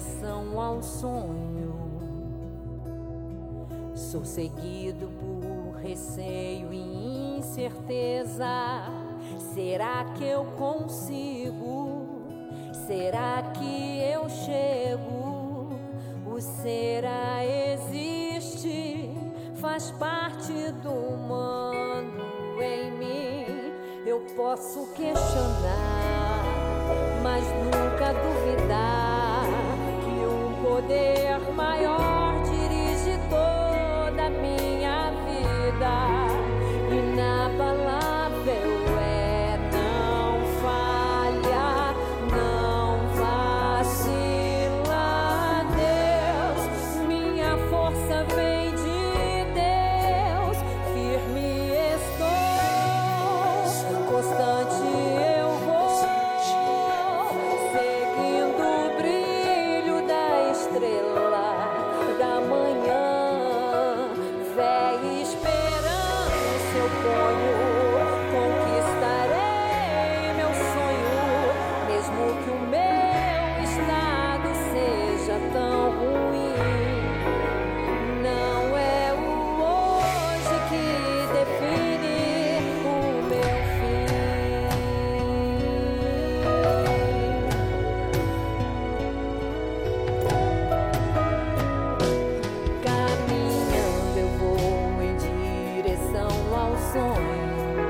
direção ao sonho. Sou seguido por receio e incerteza. Será que eu consigo? Será que eu chego? O será existe, faz parte do humano em mim. Eu posso questionar, mas nunca duvidar que um poder maior dirige toda a minha vida. Inabalável é, não falha, não vacila. Deus, minha força vem de Deus, firme estou, constante eu vou, seguindo o brilho da estrela da manhã. Fé e esperança eu ponho, conquistarei meu sonho, mesmo que o meu estado seja tão ruim. Não é o hoje que define o meu fim. Caminhando eu vou em direção ao sonho.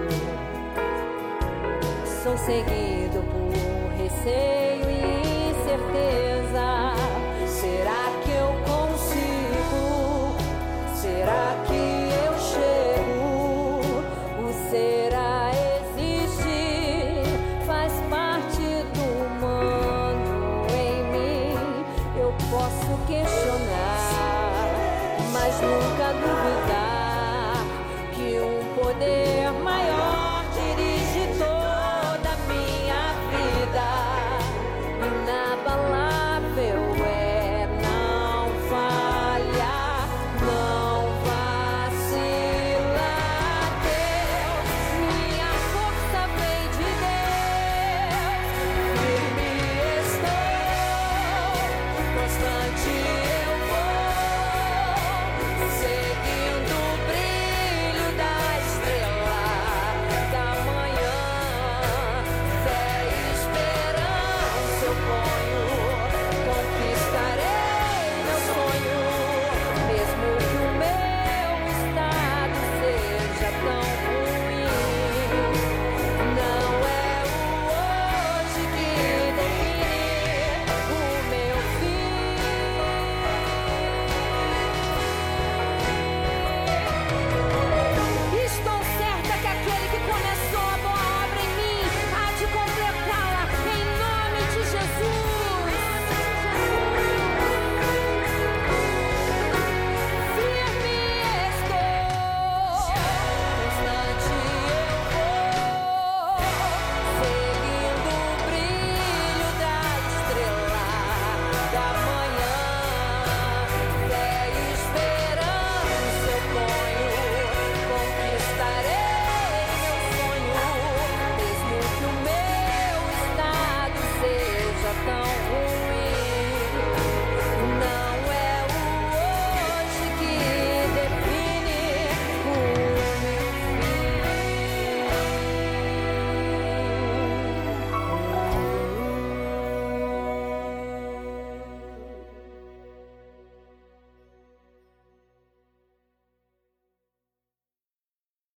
Sou seguido por receio e incerteza. Será que eu consigo? Será que eu chego? O será existe, faz parte do humano em mim. Eu posso questionar, mas nunca duvidar